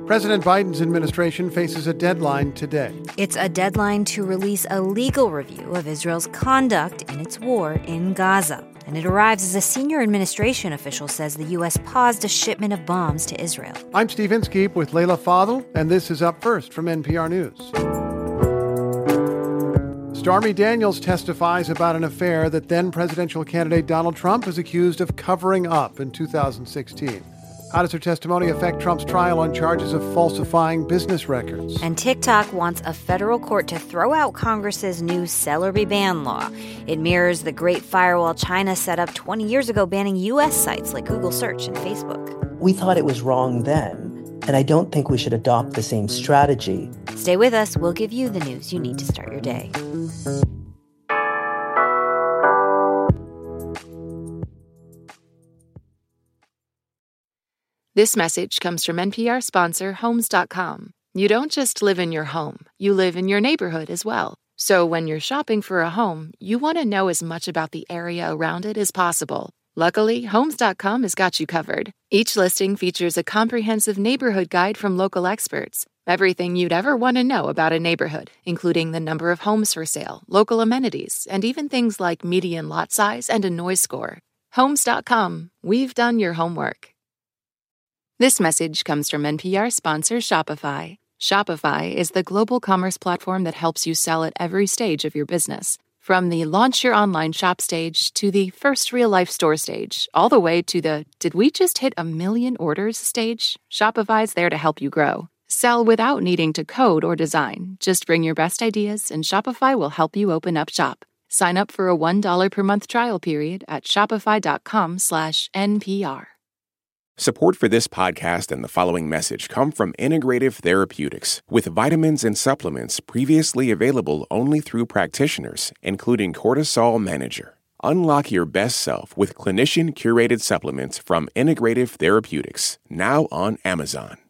President Biden's administration faces a deadline today. It's a deadline to release a legal review of Israel's conduct in its war in Gaza. And it arrives as a senior administration official says the U.S. paused a shipment of bombs to Israel. I'm Steve Inskeep with Leila Fadel, and this is Up First from NPR News. Stormy Daniels testifies about an affair that then presidential candidate Donald Trump is accused of covering up in 2016. How does her testimony affect Trump's trial on charges of falsifying business records? And TikTok wants a federal court to throw out Congress's new Celery ban law. It mirrors the Great Firewall China set up 20 years ago, banning U.S. sites like Google Search and Facebook. We thought it was wrong then, and I don't think we should adopt the same strategy. Stay with us. We'll give you the news you need to start your day. This message comes from NPR sponsor Homes.com. You don't just live in your home, you live in your neighborhood as well. So when you're shopping for a home, you want to know as much about the area around it as possible. Luckily, Homes.com has got you covered. Each listing features a comprehensive neighborhood guide from local experts. Everything you'd ever want to know about a neighborhood, including the number of homes for sale, local amenities, and even things like median lot size and a noise score. Homes.com. We've done your homework. This message comes from NPR sponsor Shopify. Shopify is the global commerce platform that helps you sell at every stage of your business. From the launch your online shop stage to the first real-life store stage, all the way to the did we just hit 1 million orders stage, Shopify's there to help you grow. Sell without needing to code or design. Just bring your best ideas and Shopify will help you open up shop. Sign up for a $1 per month trial period at shopify.com/NPR. Support for this podcast and the following message come from Integrative Therapeutics, with vitamins and supplements previously available only through practitioners, including Cortisol Manager. Unlock your best self with clinician-curated supplements from Integrative Therapeutics, now on Amazon.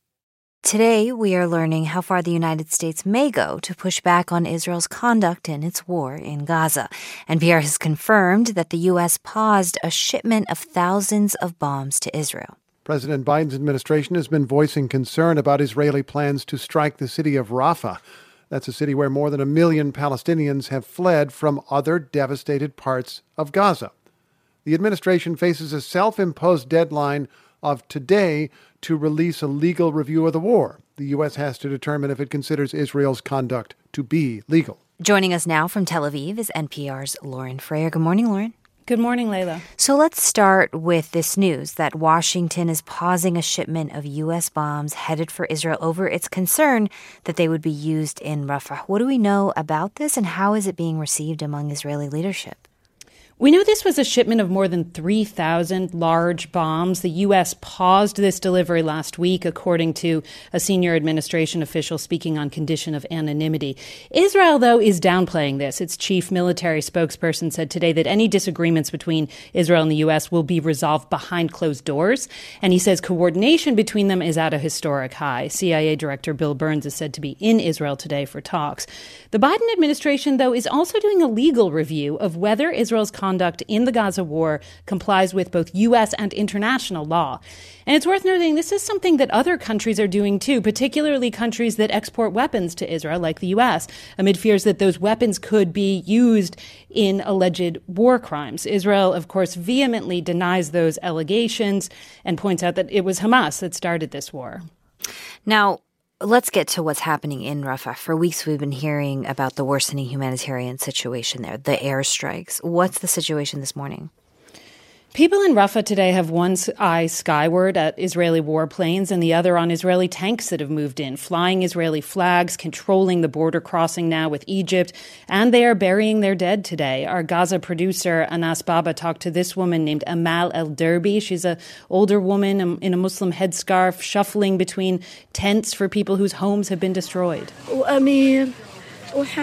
Today, we are learning how far the United States may go to push back on Israel's conduct in its war in Gaza. NPR has confirmed that the U.S. paused a shipment of thousands of bombs to Israel. President Biden's administration has been voicing concern about Israeli plans to strike the city of Rafah. That's a city where more than 1 million Palestinians have fled from other devastated parts of Gaza. The administration faces a self-imposed deadline of today to release a legal review of the war. The U.S. has to determine if it considers Israel's conduct to be legal. Joining us now from Tel Aviv is NPR's Lauren Frayer. Good morning, Lauren. Good morning, Leila. So let's start with this news that Washington is pausing a shipment of U.S. bombs headed for Israel over its concern that they would be used in Rafah. What do we know about this, and how is it being received among Israeli leadership? We know this was a shipment of more than 3,000 large bombs. The U.S. paused this delivery last week, according to a senior administration official speaking on condition of anonymity. Israel, though, is downplaying this. Its chief military spokesperson said today that any disagreements between Israel and the U.S. will be resolved behind closed doors. And he says coordination between them is at a historic high. CIA Director Bill Burns is said to be in Israel today for talks. The Biden administration, though, is also doing a legal review of whether Israel's conduct in the Gaza war complies with both U.S. and international law. And it's worth noting this is something that other countries are doing too, particularly countries that export weapons to Israel, like the U.S., amid fears that those weapons could be used in alleged war crimes. Israel, of course, vehemently denies those allegations and points out that it was Hamas that started this war. Now, let's get to what's happening in Rafah. For weeks, we've been hearing about the worsening humanitarian situation there, the airstrikes. What's the situation this morning? People in Rafah today have one eye skyward at Israeli warplanes and the other on Israeli tanks that have moved in, flying Israeli flags, controlling the border crossing now with Egypt, and they are burying their dead today. Our Gaza producer, Anas Baba, talked to this woman named Amal El-Derbi. She's an older woman in a Muslim headscarf, shuffling between tents for people whose homes have been destroyed. وأمير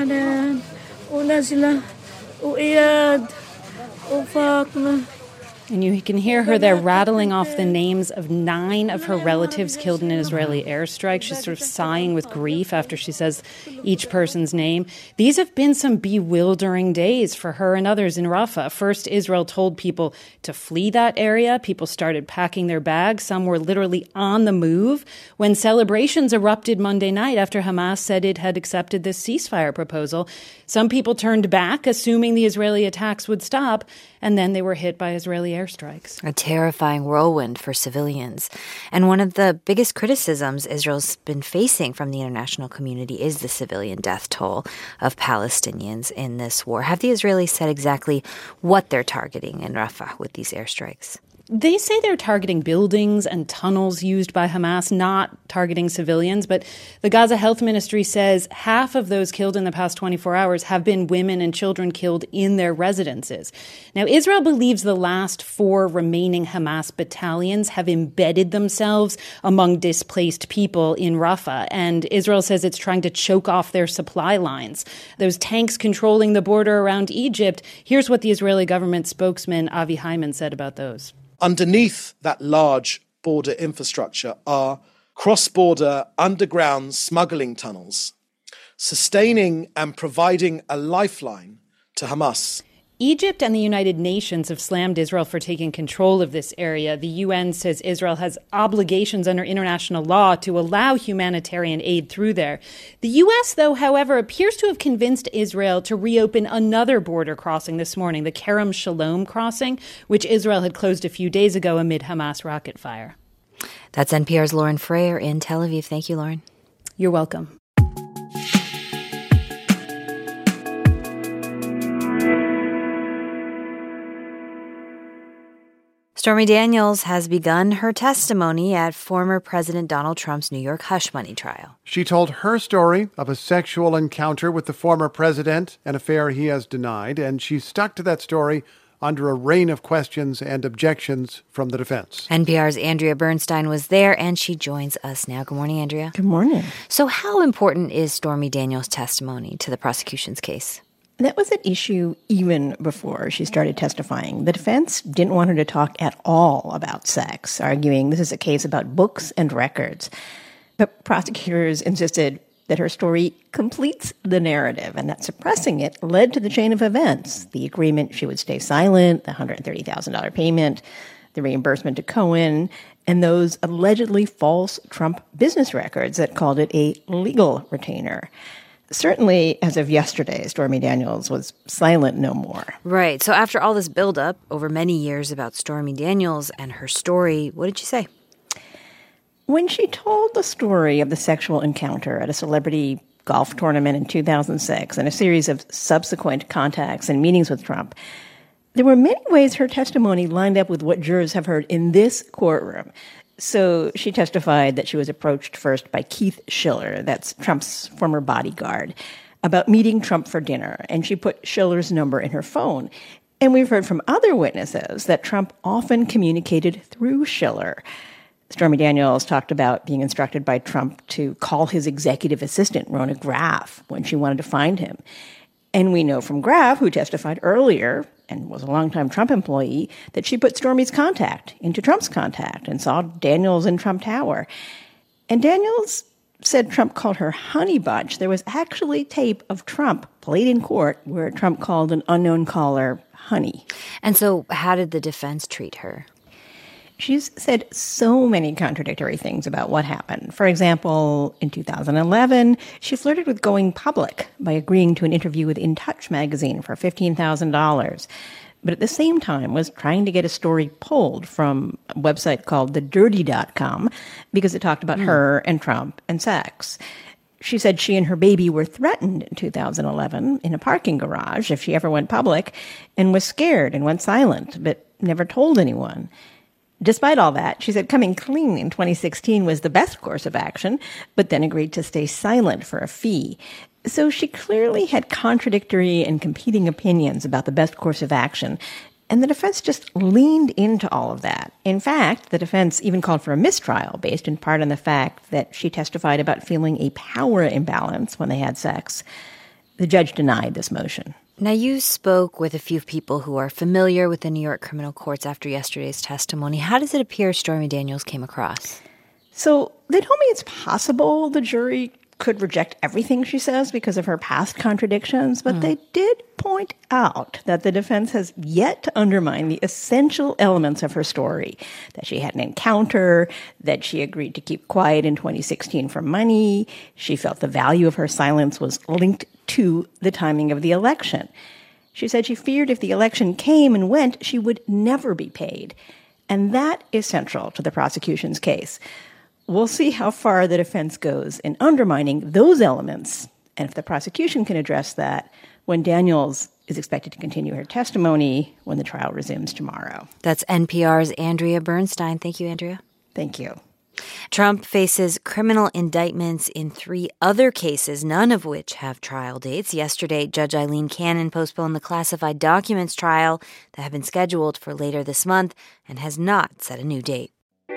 وحنان ونزلة وإياد وفاطمة. And you can hear her there rattling off the names of 9 of her relatives killed in an Israeli airstrike. She's sort of sighing with grief after she says each person's name. These have been some bewildering days for her and others in Rafah. First, Israel told people to flee that area. People started packing their bags. Some were literally on the move when celebrations erupted Monday night after Hamas said it had accepted this ceasefire proposal. Some people turned back, assuming the Israeli attacks would stop, and then they were hit by Israeli airstrikes. A terrifying whirlwind for civilians. And one of the biggest criticisms Israel's been facing from the international community is the civilian death toll of Palestinians in this war. Have the Israelis said exactly what they're targeting in Rafah with these airstrikes? They say they're targeting buildings and tunnels used by Hamas, not targeting civilians. But the Gaza Health Ministry says half of those killed in the past 24 hours have been women and children killed in their residences. Now, Israel believes the last 4 remaining Hamas battalions have embedded themselves among displaced people in Rafah. And Israel says it's trying to choke off their supply lines. Those tanks controlling the border around Egypt. Here's what the Israeli government spokesman Avi Hyman said about those. Underneath that large border infrastructure are cross-border underground smuggling tunnels, sustaining and providing a lifeline to Hamas. Egypt and the United Nations have slammed Israel for taking control of this area. The UN says Israel has obligations under international law to allow humanitarian aid through there. The U.S., though, however, appears to have convinced Israel to reopen another border crossing this morning, the Kerem Shalom crossing, which Israel had closed a few days ago amid Hamas rocket fire. That's NPR's Lauren Frayer in Tel Aviv. Thank you, Lauren. You're welcome. Stormy Daniels has begun her testimony at former President Donald Trump's New York hush money trial. She told her story of a sexual encounter with the former president, an affair he has denied, and she stuck to that story under a rain of questions and objections from the defense. NPR's Andrea Bernstein was there, and she joins us now. Good morning, Andrea. Good morning. So how important is Stormy Daniels' testimony to the prosecution's case? That was at issue even before she started testifying. The defense didn't want her to talk at all about sex, arguing this is a case about books and records. But prosecutors insisted that her story completes the narrative, and that suppressing it led to the chain of events: the agreement she would stay silent, the $130,000 payment, the reimbursement to Cohen, and those allegedly false Trump business records that called it a legal retainer. Certainly, as of yesterday, Stormy Daniels was silent no more. Right. So after all this buildup over many years about Stormy Daniels and her story, what did she say? When she told the story of the sexual encounter at a celebrity golf tournament in 2006 and a series of subsequent contacts and meetings with Trump, there were many ways her testimony lined up with what jurors have heard in this courtroom. So she testified that she was approached first by Keith Schiller, that's Trump's former bodyguard, about meeting Trump for dinner, and she put Schiller's number in her phone. And we've heard from other witnesses that Trump often communicated through Schiller. Stormy Daniels talked about being instructed by Trump to call his executive assistant, Rona Graff, when she wanted to find him. And we know from Graff, who testified earlier and was a longtime Trump employee, that she put Stormy's contact into Trump's contact and saw Daniels in Trump Tower. And Daniels said Trump called her honey bunch. There was actually tape of Trump played in court where Trump called an unknown caller honey. And so how did the defense treat her? She's said so many contradictory things about what happened. For example, in 2011, she flirted with going public by agreeing to an interview with In Touch magazine for $15,000. But at the same time was trying to get a story pulled from a website called thedirty.com because it talked about her and Trump and sex. She said she and her baby were threatened in 2011 in a parking garage if she ever went public, and was scared and went silent, but never told anyone. Despite all that, she said coming clean in 2016 was the best course of action, but then agreed to stay silent for a fee. So she clearly had contradictory and competing opinions about the best course of action, and the defense just leaned into all of that. In fact, the defense even called for a mistrial based in part on the fact that she testified about feeling a power imbalance when they had sex. The judge denied this motion. Now, you spoke with a few people who are familiar with the New York criminal courts after yesterday's testimony. How does it appear Stormy Daniels came across? So they told me it's possible the jury could reject everything she says because of her past contradictions, but they did point out that the defense has yet to undermine the essential elements of her story, that she had an encounter, that she agreed to keep quiet in 2016 for money, she felt the value of her silence was linked to the timing of the election. She said she feared if the election came and went, she would never be paid. And that is central to the prosecution's case. We'll see how far the defense goes in undermining those elements, and if the prosecution can address that when Daniels is expected to continue her testimony when the trial resumes tomorrow. That's NPR's Andrea Bernstein. Thank you, Andrea. Thank you. Trump faces criminal indictments in 3 other cases, none of which have trial dates. Yesterday, Judge Eileen Cannon postponed the classified documents trial that had been scheduled for later this month and has not set a new date.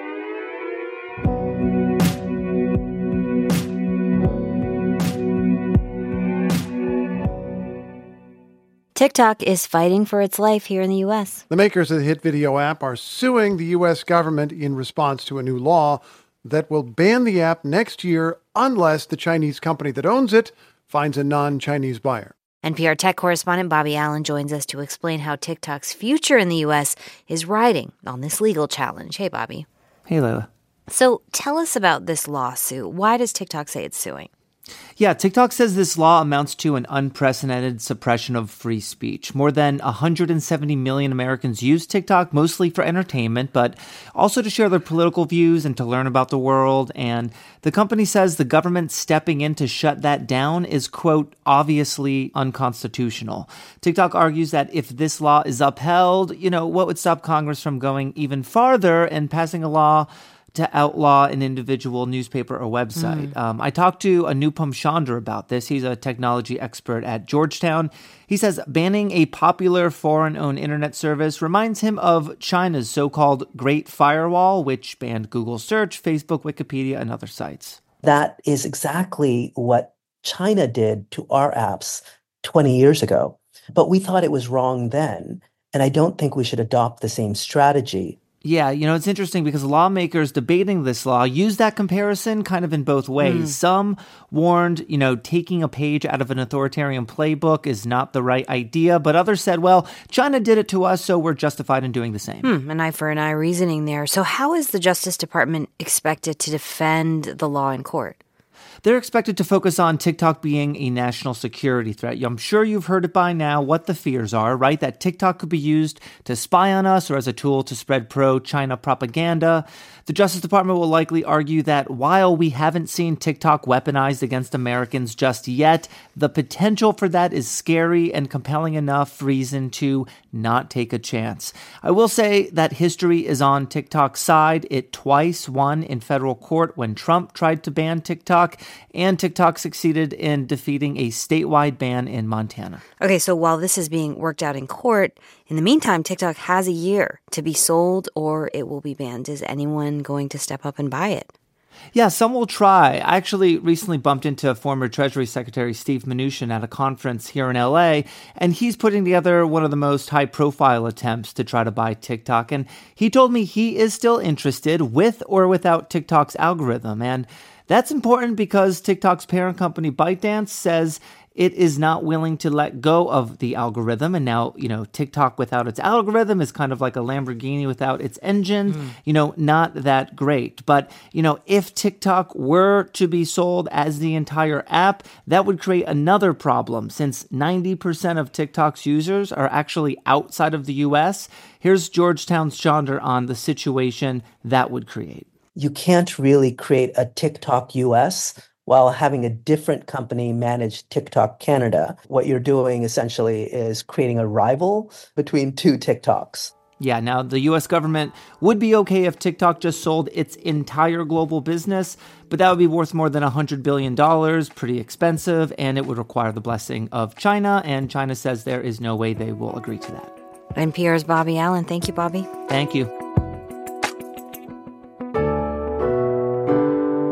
TikTok is fighting for its life here in the U.S. The makers of the hit video app are suing the U.S. government in response to a new law that will ban the app next year unless the Chinese company that owns it finds a non-Chinese buyer. NPR tech correspondent Bobby Allen joins us to explain how TikTok's future in the U.S. is riding on this legal challenge. Hey, Bobby. Hey, Layla. So tell us about this lawsuit. Why does TikTok say it's suing? Yeah, TikTok says this law amounts to an unprecedented suppression of free speech. More than 170 million Americans use TikTok, mostly for entertainment, but also to share their political views and to learn about the world. And the company says the government stepping in to shut that down is, quote, obviously unconstitutional. TikTok argues that if this law is upheld, what would stop Congress from going even farther and passing a law to outlaw an individual newspaper or website? I talked to Anupam Chandra about this. He's a technology expert at Georgetown. He says banning a popular foreign-owned internet service reminds him of China's so-called Great Firewall, which banned Google Search, Facebook, Wikipedia, and other sites. That is exactly what China did to our apps 20 years ago. But we thought it was wrong then, and I don't think we should adopt the same strategy. Yeah, it's interesting because lawmakers debating this law use that comparison kind of in both ways. Some warned, taking a page out of an authoritarian playbook is not the right idea, but others said, well, China did it to us, so we're justified in doing the same. An eye for an eye reasoning there. So how is the Justice Department expected to defend the law in court? They're expected to focus on TikTok being a national security threat. I'm sure you've heard it by now what the fears are, right? That TikTok could be used to spy on us or as a tool to spread pro-China propaganda. The Justice Department will likely argue that while we haven't seen TikTok weaponized against Americans just yet, the potential for that is scary and compelling enough reason to not take a chance. I will say that history is on TikTok's side. It twice won in federal court when Trump tried to ban TikTok, and TikTok succeeded in defeating a statewide ban in Montana. Okay, so while this is being worked out in court, in the meantime, TikTok has a year to be sold or it will be banned. Is anyone going to step up and buy it? Yeah, some will try. I actually recently bumped into former Treasury Secretary Steve Mnuchin at a conference here in LA, and he's putting together one of the most high-profile attempts to try to buy TikTok. And he told me he is still interested with or without TikTok's algorithm. And that's important because TikTok's parent company ByteDance says it is not willing to let go of the algorithm. And now, TikTok without its algorithm is kind of like a Lamborghini without its engine, not that great. But, if TikTok were to be sold as the entire app, that would create another problem since 90% of TikTok's users are actually outside of the U.S. Here's Georgetown's Chandra on the situation that would create. You can't really create a TikTok US while having a different company manage TikTok Canada. What you're doing essentially is creating a rival between two TikToks. Yeah, now the U.S. government would be okay if TikTok just sold its entire global business, but that would be worth more than $100 billion, pretty expensive, and it would require the blessing of China, and China says there is no way they will agree to that. NPR's Bobby Allen. Thank you, Bobby. Thank you.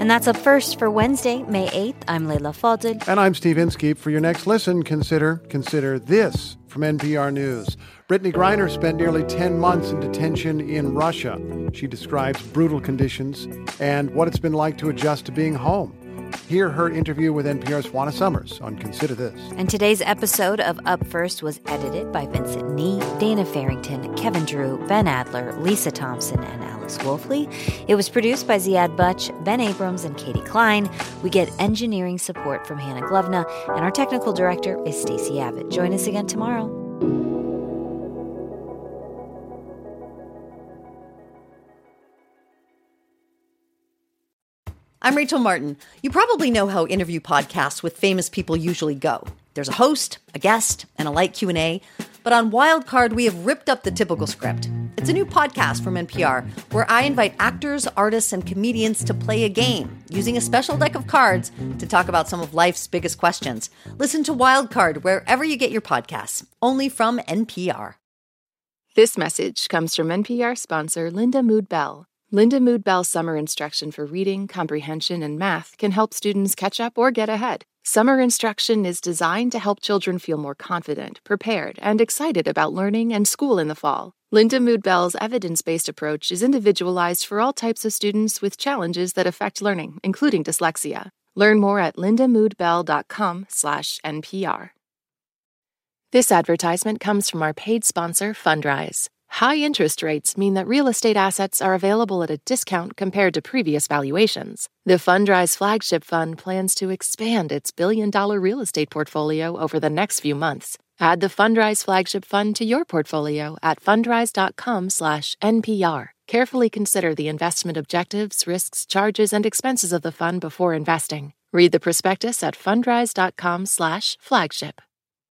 And that's Up First for Wednesday, May 8th. I'm Leila Fadel. And I'm Steve Inskeep. For your next listen, consider this from NPR News. Brittany Griner spent nearly 10 months in detention in Russia. She describes brutal conditions and what it's been like to adjust to being home. Hear her interview with NPR's Juana Summers on Consider This. And today's episode of Up First was edited by Vincent Nee, Dana Farrington, Kevin Drew, Ben Adler, Lisa Thompson, and Alice Wolfley. It was produced by Ziad Butch, Ben Abrams, and Katie Klein. We get engineering support from Hannah Glovna, and our technical director is Stacey Abbott. Join us again tomorrow. I'm Rachel Martin. You probably know how interview podcasts with famous people usually go. There's a host, a guest, and a light Q&A. But on Wildcard, we have ripped up the typical script. It's a new podcast from NPR where I invite actors, artists, and comedians to play a game using a special deck of cards to talk about some of life's biggest questions. Listen to Wildcard wherever you get your podcasts, only from NPR. This message comes from NPR sponsor Linda Mood Bell. Linda Mood Bell's summer instruction for reading, comprehension, and math can help students catch up or get ahead. Summer instruction is designed to help children feel more confident, prepared, and excited about learning and school in the fall. Linda Mood Bell's evidence-based approach is individualized for all types of students with challenges that affect learning, including dyslexia. Learn more at lindamoodbell.com/NPR. This advertisement comes from our paid sponsor, Fundrise. High interest rates mean that real estate assets are available at a discount compared to previous valuations. The Fundrise Flagship Fund plans to expand its billion-dollar real estate portfolio over the next few months. Add the Fundrise Flagship Fund to your portfolio at fundrise.com/NPR. Carefully consider the investment objectives, risks, charges, and expenses of the fund before investing. Read the prospectus at fundrise.com/flagship.